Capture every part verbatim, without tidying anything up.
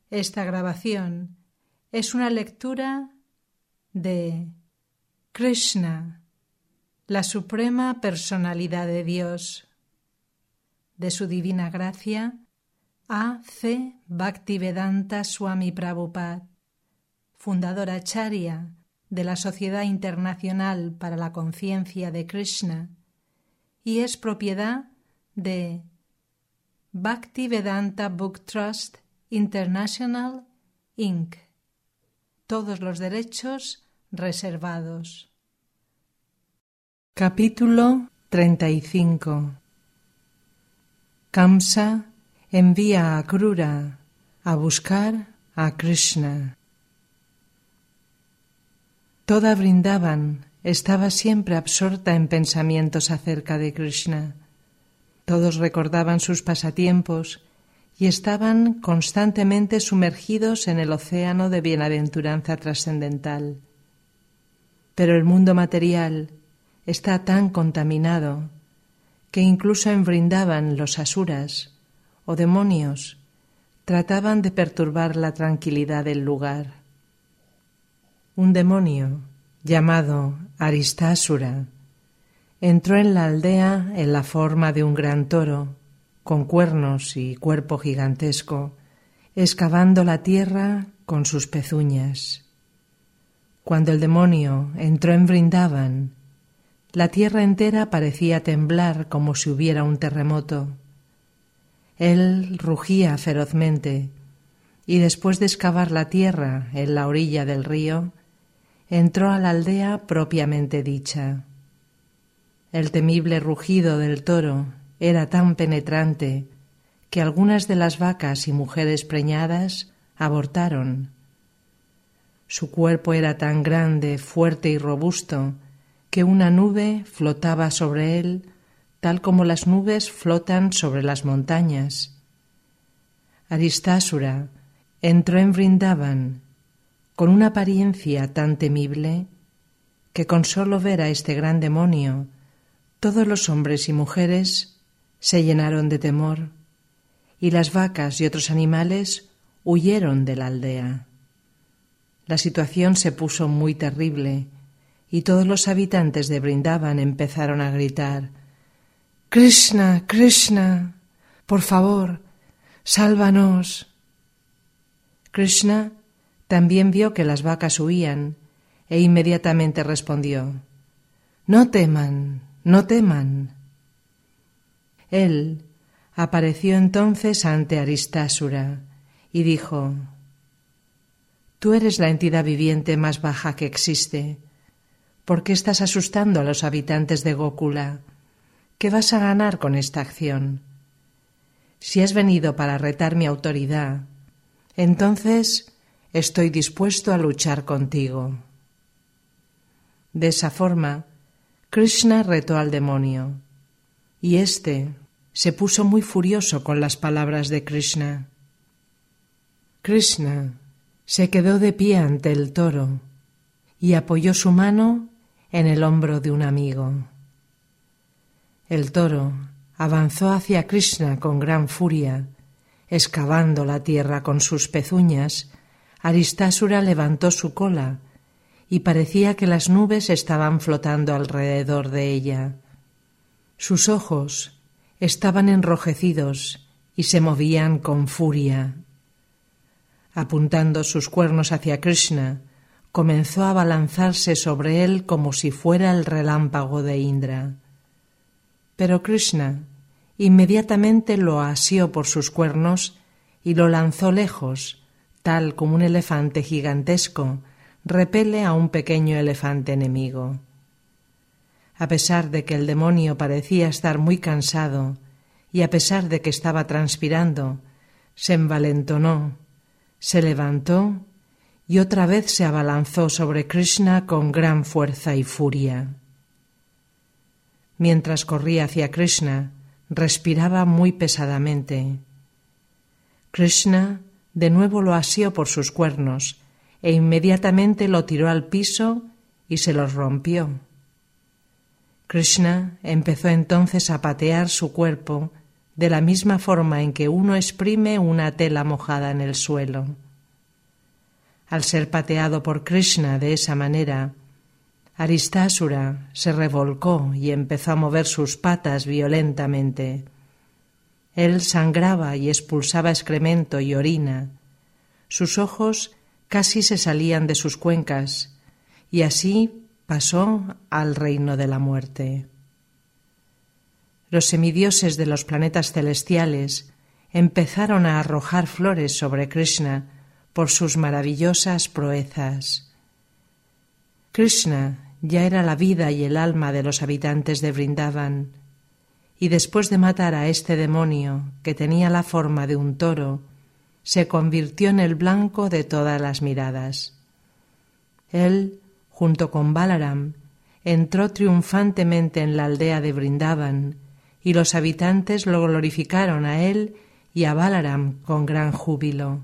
Esta grabación es una lectura de Krishna, la Suprema Personalidad de Dios, de su Divina Gracia, A C Bhaktivedanta Swami Prabhupada, fundador acharya de la Sociedad Internacional para la Conciencia de Krishna, y es propiedad de Bhaktivedanta Book Trust International, incorporated. Todos los derechos reservados. Capítulo treinta y cinco. Kamsa envía a Krura a buscar a Krishna. Toda Vrindavan estaba siempre absorta en pensamientos acerca de Krishna. Todos recordaban sus pasatiempos y estaban constantemente sumergidos en el océano de bienaventuranza trascendental. Pero el mundo material está tan contaminado que incluso en Vrindavan los asuras o demonios trataban de perturbar la tranquilidad del lugar. Un demonio llamado Aristasura entró en la aldea en la forma de un gran toro con cuernos y cuerpo gigantesco, excavando la tierra con sus pezuñas. Cuando el demonio entró en Vrindavan, la tierra entera parecía temblar como si hubiera un terremoto. Él rugía ferozmente y después de excavar la tierra en la orilla del río, entró a la aldea propiamente dicha. El temible rugido del toro era tan penetrante que algunas de las vacas y mujeres preñadas abortaron. Su cuerpo era tan grande, fuerte y robusto que una nube flotaba sobre él tal como las nubes flotan sobre las montañas. Aristasura entró en Vrindavan con una apariencia tan temible que con solo ver a este gran demonio todos los hombres y mujeres se llenaron de temor y las vacas y otros animales huyeron de la aldea. La situación se puso muy terrible y todos los habitantes de Vrindavan empezaron a gritar: «Krishna, Krishna, por favor, sálvanos». Krishna también vio que las vacas huían e inmediatamente respondió: «No teman, no teman». Él apareció entonces ante Aristasura y dijo: «Tú eres la entidad viviente más baja que existe. ¿Por qué estás asustando a los habitantes de Gokula? ¿Qué vas a ganar con esta acción? Si has venido para retar mi autoridad, entonces estoy dispuesto a luchar contigo». De esa forma, Krishna retó al demonio, y éste se puso muy furioso con las palabras de Krishna. Krishna se quedó de pie ante el toro y apoyó su mano en el hombro de un amigo. El toro avanzó hacia Krishna con gran furia, excavando la tierra con sus pezuñas. Aristasura levantó su cola y parecía que las nubes estaban flotando alrededor de ella. Sus ojos estaban enrojecidos y se movían con furia. Apuntando sus cuernos hacia Krishna, comenzó a abalanzarse sobre él como si fuera el relámpago de Indra. Pero Krishna inmediatamente lo asió por sus cuernos y lo lanzó lejos, tal como un elefante gigantesco repele a un pequeño elefante enemigo. A pesar de que el demonio parecía estar muy cansado y a pesar de que estaba transpirando, se envalentonó, se levantó y otra vez se abalanzó sobre Krishna con gran fuerza y furia. Mientras corría hacia Krishna, respiraba muy pesadamente. Krishna de nuevo lo asió por sus cuernos e inmediatamente lo tiró al piso y se los rompió. Krishna empezó entonces a patear su cuerpo de la misma forma en que uno exprime una tela mojada en el suelo. Al ser pateado por Krishna de esa manera, Aristasura se revolcó y empezó a mover sus patas violentamente. Él sangraba y expulsaba excremento y orina. Sus ojos casi se salían de sus cuencas, y así pasó al reino de la muerte. Los semidioses de los planetas celestiales empezaron a arrojar flores sobre Krishna por sus maravillosas proezas. Krishna ya era la vida y el alma de los habitantes de Vrindavan, y después de matar a este demonio, que tenía la forma de un toro, se convirtió en el blanco de todas las miradas. Él, junto con Balaram, entró triunfantemente en la aldea de Vrindavan, y los habitantes lo glorificaron a él y a Balaram con gran júbilo.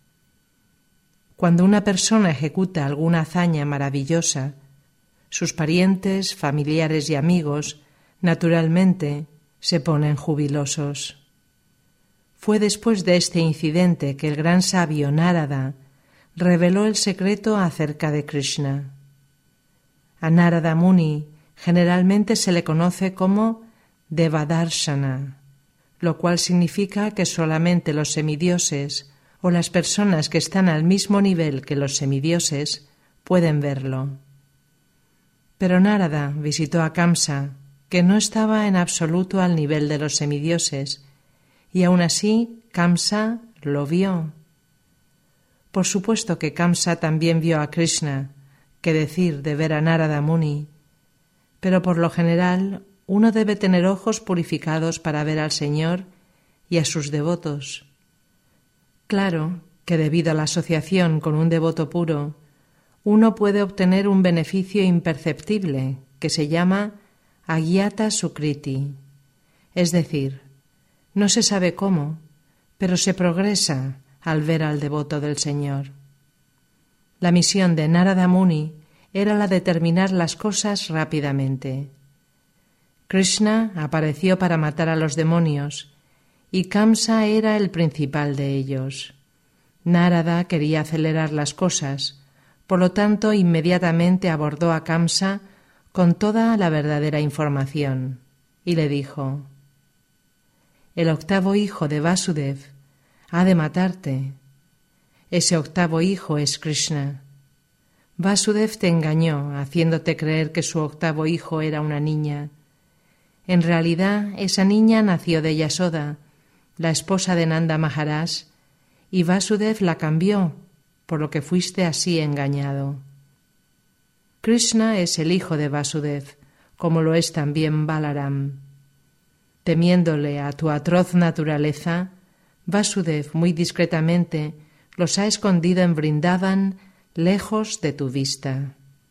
Cuando una persona ejecuta alguna hazaña maravillosa, sus parientes, familiares y amigos, naturalmente, se ponen jubilosos. Fue después de este incidente que el gran sabio Narada reveló el secreto acerca de Krishna. A Narada Muni generalmente se le conoce como Devadarshana, lo cual significa que solamente los semidioses o las personas que están al mismo nivel que los semidioses pueden verlo. Pero Narada visitó a Kamsa, que no estaba en absoluto al nivel de los semidioses, y aun así Kamsa lo vio. Por supuesto que Kamsa también vio a Krishna, que decir de ver a Narada Muni, pero por lo general uno debe tener ojos purificados para ver al Señor y a sus devotos. Claro que debido a la asociación con un devoto puro, uno puede obtener un beneficio imperceptible que se llama Agyata Sukriti, es decir, no se sabe cómo, pero se progresa al ver al devoto del Señor. La misión de Narada Muni era la de terminar las cosas rápidamente. Krishna apareció para matar a los demonios y Kamsa era el principal de ellos. Narada quería acelerar las cosas, por lo tanto inmediatamente abordó a Kamsa con toda la verdadera información y le dijo: el octavo hijo de Vasudev ha de matarte. Ese octavo hijo es Krishna. Vasudev te engañó haciéndote creer que su octavo hijo era una niña. En realidad, esa niña nació de Yasoda, la esposa de Nanda Maharaj, y Vasudev la cambió, por lo que fuiste así engañado. Krishna es el hijo de Vasudev, como lo es también Balaram. Temiéndole a tu atroz naturaleza, Vasudev muy discretamente los ha escondido en Vrindavan, lejos de tu vista.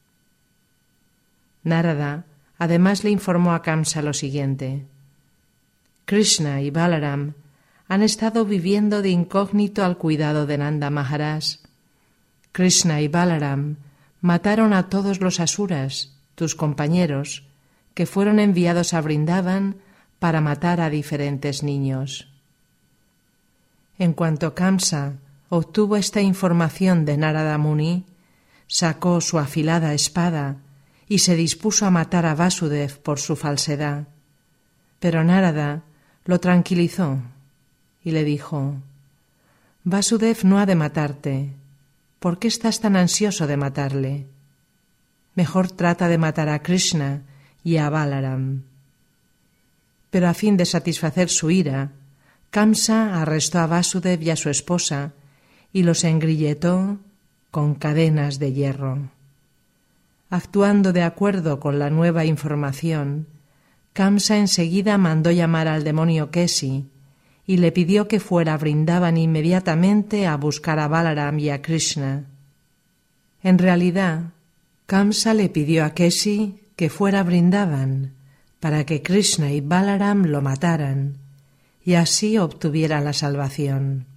Narada además le informó a Kamsa lo siguiente: Krishna y Balaram han estado viviendo de incógnito al cuidado de Nanda Maharaj. Krishna y Balaram mataron a todos los asuras, tus compañeros, que fueron enviados a Vrindavan para matar a diferentes niños. En cuanto Kamsa obtuvo esta información de Narada Muni, sacó su afilada espada y se dispuso a matar a Vasudev por su falsedad. Pero Narada lo tranquilizó y le dijo: Vasudev no ha de matarte. ¿Por qué estás tan ansioso de matarle? Mejor trata de matar a Krishna y a Balaram. Pero a fin de satisfacer su ira, Kamsa arrestó a Vasudev y a su esposa y los engrilletó con cadenas de hierro. Actuando de acuerdo con la nueva información, Kamsa enseguida mandó llamar al demonio Kesi y le pidió que fuera a Vrindavan inmediatamente a buscar a Balaram y a Krishna. En realidad, Kamsa le pidió a Kesi que fuera a Vrindavan para que Krishna y Balaram lo mataran y así obtuviera la salvación.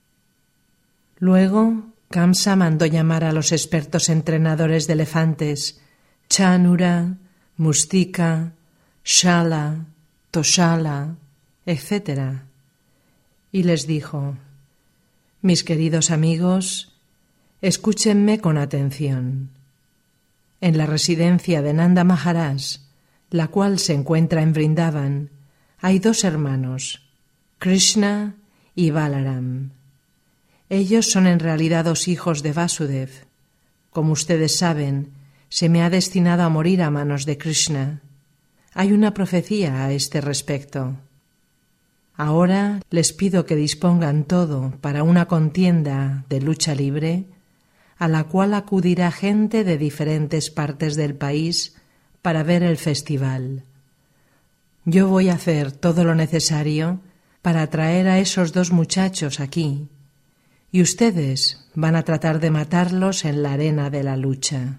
Luego, Kamsa mandó llamar a los expertos entrenadores de elefantes Chanura, Mustika, Shala, Toshala etcétera. Y les dijo: Mis queridos amigos, escúchenme con atención. En la residencia de Nanda Maharaj, la cual se encuentra en Vrindavan, hay dos hermanos, Krishna y Balaram. Ellos son en realidad dos hijos de Vasudev. Como ustedes saben, se me ha destinado a morir a manos de Krishna. Hay una profecía a este respecto. Ahora les pido que dispongan todo para una contienda de lucha libre, a la cual acudirá gente de diferentes partes del país para ver el festival. Yo voy a hacer todo lo necesario para traer a esos dos muchachos aquí, y ustedes van a tratar de matarlos en la arena de la lucha.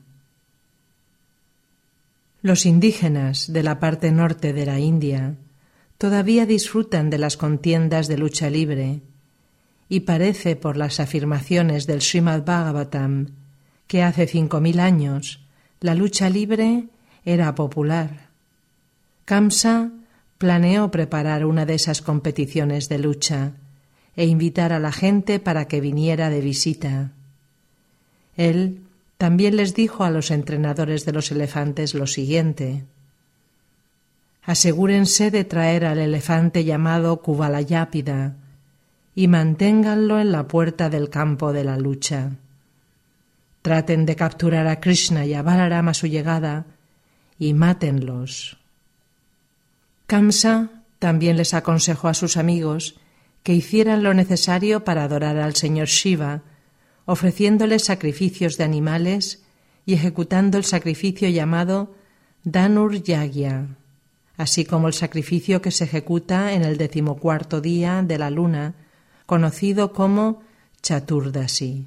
Los indígenas de la parte norte de la India todavía disfrutan de las contiendas de lucha libre, y parece por las afirmaciones del Srimad Bhagavatam que hace cinco mil años la lucha libre era popular. Kamsa planeó preparar una de esas competiciones de lucha e invitar a la gente para que viniera de visita. Él también les dijo a los entrenadores de los elefantes lo siguiente: asegúrense de traer al elefante llamado Kuvalayapida y manténganlo en la puerta del campo de la lucha. Traten de capturar a Krishna y a Balaram a su llegada y mátenlos. Kamsa también les aconsejó a sus amigos que hicieran lo necesario para adorar al señor Shiva, ofreciéndoles sacrificios de animales y ejecutando el sacrificio llamado Dhanur Yagya, así como el sacrificio que se ejecuta en el decimocuarto día de la luna, conocido como Chaturdasi.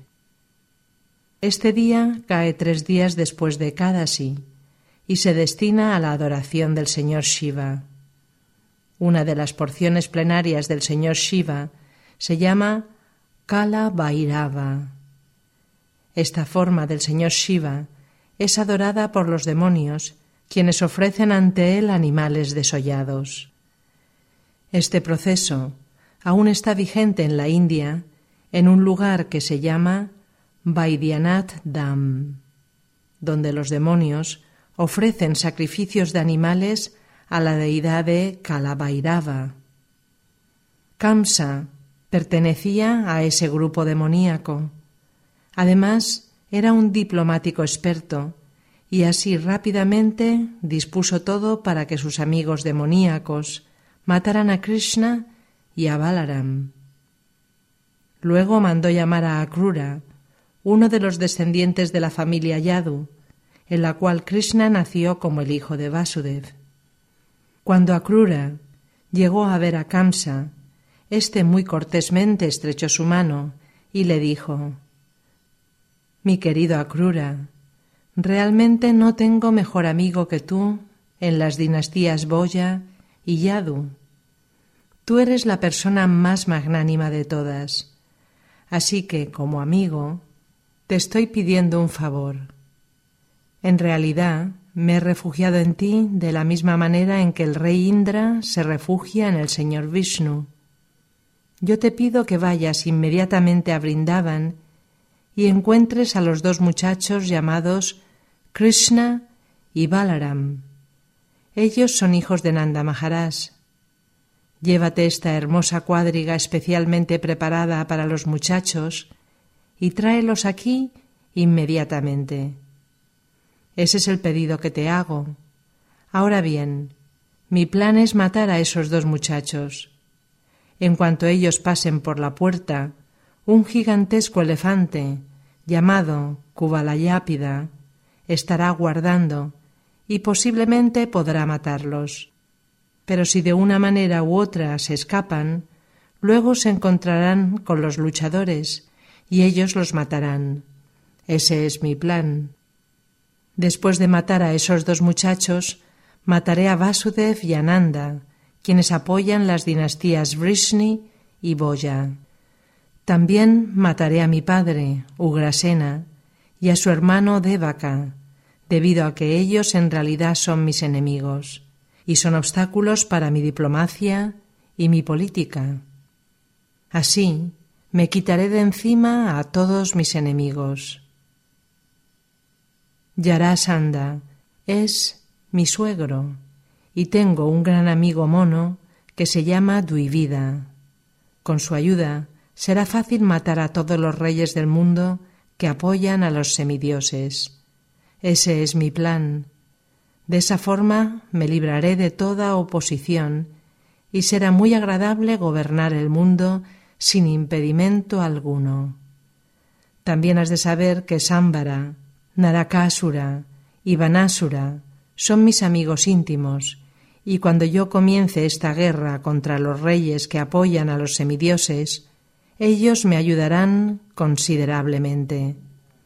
Este día cae tres días después de Kadasi y se destina a la adoración del señor Shiva. Una de las porciones plenarias del señor Shiva se llama Kala Bhairava. Esta forma del señor Shiva es adorada por los demonios, quienes ofrecen ante él animales desollados. Este proceso aún está vigente en la India, en un lugar que se llama Vaidyanath Dham, donde los demonios ofrecen sacrificios de animales a la deidad de Kalabhairava. Kamsa pertenecía a ese grupo demoníaco. Además, era un diplomático experto y así rápidamente dispuso todo para que sus amigos demoníacos mataran a Krishna y a Balaram. Luego mandó llamar a Akrura, uno de los descendientes de la familia Yadu, en la cual Krishna nació como el hijo de Vasudev. Cuando Akrura llegó a ver a Kamsa, éste muy cortésmente estrechó su mano y le dijo: Mi querido Akrura, realmente no tengo mejor amigo que tú en las dinastías Boya y Yadu. Tú eres la persona más magnánima de todas, así que, como amigo, te estoy pidiendo un favor. En realidad, me he refugiado en ti de la misma manera en que el rey Indra se refugia en el señor Vishnu. Yo te pido que vayas inmediatamente a Vrindavan y encuentres a los dos muchachos llamados Krishna y Balaram. Ellos son hijos de Nanda Maharaj. Llévate esta hermosa cuadriga especialmente preparada para los muchachos y tráelos aquí inmediatamente. Ese es el pedido que te hago. Ahora bien, mi plan es matar a esos dos muchachos. En cuanto ellos pasen por la puerta, un gigantesco elefante, llamado Kuvalayapida, estará aguardando y posiblemente podrá matarlos. Pero si de una manera u otra se escapan, luego se encontrarán con los luchadores y ellos los matarán. Ese es mi plan. Después de matar a esos dos muchachos, mataré a Vasudev y a Nanda, quienes apoyan las dinastías Vrishni y Boya. También mataré a mi padre, Ugrasena, y a su hermano Devaka, debido a que ellos en realidad son mis enemigos y son obstáculos para mi diplomacia y mi política. Así me quitaré de encima a todos mis enemigos. Yarasandha es mi suegro y tengo un gran amigo mono que se llama Duivida. Con su ayuda será fácil matar a todos los reyes del mundo que apoyan a los semidioses. Ese es mi plan. De esa forma me libraré de toda oposición y será muy agradable gobernar el mundo sin impedimento alguno. También has de saber que Sambara, Narakasura y Vanasura son mis amigos íntimos, y cuando yo comience esta guerra contra los reyes que apoyan a los semidioses, ellos me ayudarán considerablemente.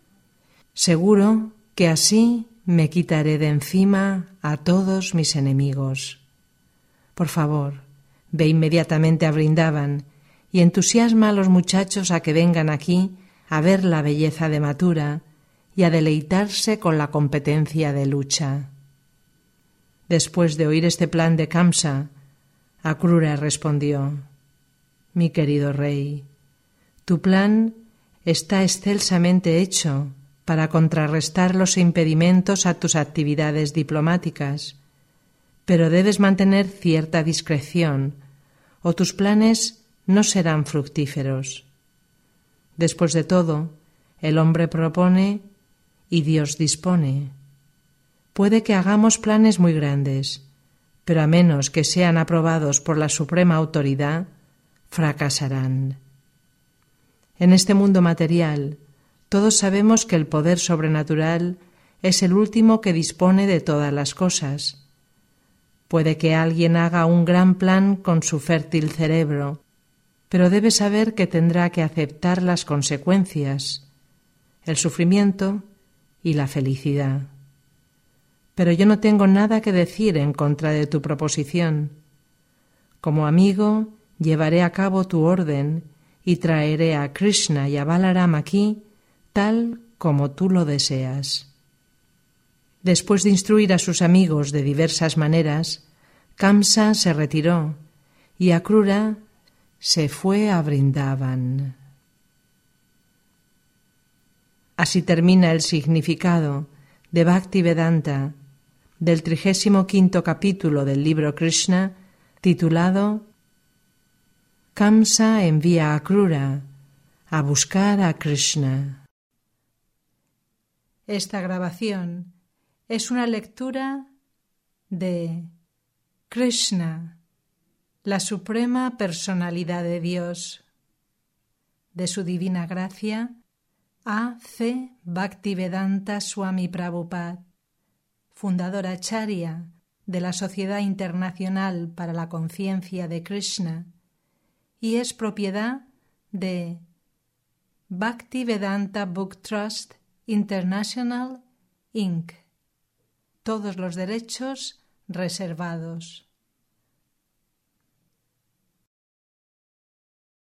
Seguro que así me quitaré de encima a todos mis enemigos. Por favor, ve inmediatamente a Vrindavan y entusiasma a los muchachos a que vengan aquí a ver la belleza de Mathura y a deleitarse con la competencia de lucha. Después de oír este plan de Kamsa, Akrura respondió: Mi querido rey, tu plan está excelsamente hecho para contrarrestar los impedimentos a tus actividades diplomáticas, pero debes mantener cierta discreción o tus planes no serán fructíferos. Después de todo, el hombre propone y Dios dispone. Puede que hagamos planes muy grandes, pero a menos que sean aprobados por la suprema autoridad, fracasarán. En este mundo material, todos sabemos que el poder sobrenatural es el último que dispone de todas las cosas. Puede que alguien haga un gran plan con su fértil cerebro, pero debe saber que tendrá que aceptar las consecuencias, el sufrimiento y la felicidad. Pero yo no tengo nada que decir en contra de tu proposición. Como amigo, llevaré a cabo tu orden y traeré a Krishna y a Balaram aquí tal como tú lo deseas. Después de instruir a sus amigos de diversas maneras, Kamsa se retiró y Akrura se fue a Vrindavan. Así termina el significado de Bhaktivedanta del trigésimo quinto capítulo del libro Krishna, titulado Kamsa envía a Akrura a buscar a Krishna. Esta grabación es una lectura de Krishna, la suprema personalidad de Dios, de su divina gracia, A. C. Bhaktivedanta Swami Prabhupada, fundador acharya de la Sociedad Internacional para la Conciencia de Krishna, y es propiedad de Bhaktivedanta Book Trust International, incorporated. Todos los derechos reservados.